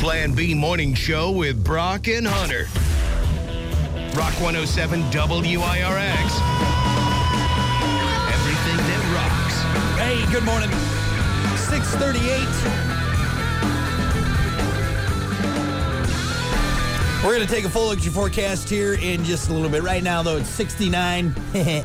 Plan B Morning Show with Brock and Hunter. Rock 107 WIRX. Everything that rocks. Hey, good morning. 6:38. We're going to take a full look at your forecast here in just a little bit. Right now, though, it's 69. It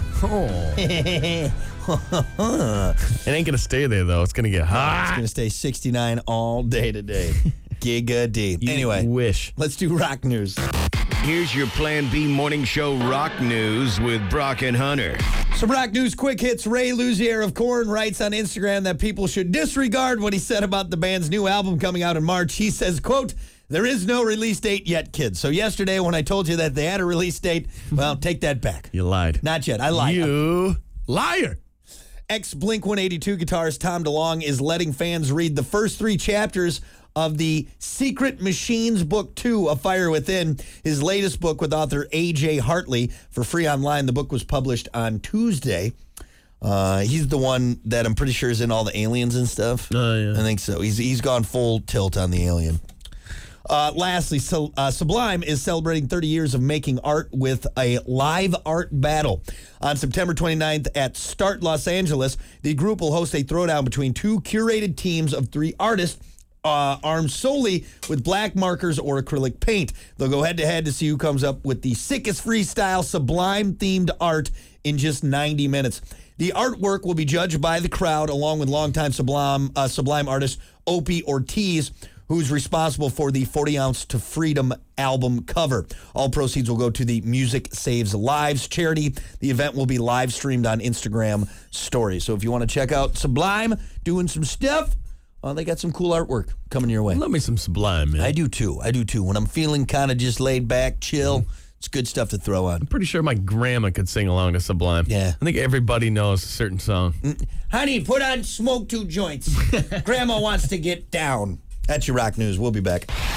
ain't gonna stay there though. It's gonna get It's hot. going to stay 69 all day today. Giga D. Anyway, Wish. let's do rock news. Here's your Plan B Morning Show rock news with Brock and Hunter. Some rock news quick hits. Ray Luzier of Korn writes on Instagram that people should disregard what he said about the band's new album coming out in March. He says, quote, "There is no release date yet, kids." So yesterday when I told you that they had a release date, well, take that back. You lied. Not yet. I lied. You liar. Ex-Blink-182 guitarist Tom DeLonge is letting fans read the first 3 chapters of the Secret Machines Book 2, A Fire Within, his latest book with author A.J. Hartley, for free online. The book was published on Tuesday. He's the one that I'm pretty sure is in all the aliens and stuff. Oh, yeah. I think so. He's gone full tilt on the alien. Lastly, Sublime is celebrating 30 years of making art with a live art battle. On September 29th at Start Los Angeles, the group will host a throwdown between 2 curated teams of 3 artists armed solely with black markers or acrylic paint. They'll go head-to-head to see who comes up with the sickest freestyle Sublime-themed art in just 90 minutes. The artwork will be judged by the crowd, along with longtime Sublime artist Opie Ortiz, who's responsible for the 40 Ounce to Freedom album cover. All proceeds will go to the Music Saves Lives charity. The event will be live streamed on Instagram stories. So if you want to check out Sublime doing some stuff, they got some cool artwork coming your way. Love me some Sublime, man. I do too. When I'm feeling kind of just laid back, chill, it's good stuff to throw on. I'm pretty sure my grandma could sing along to Sublime. Yeah. I think everybody knows a certain song. Honey, put on Smoke 2 joints. Grandma wants to get down. That's your rock news. We'll be back.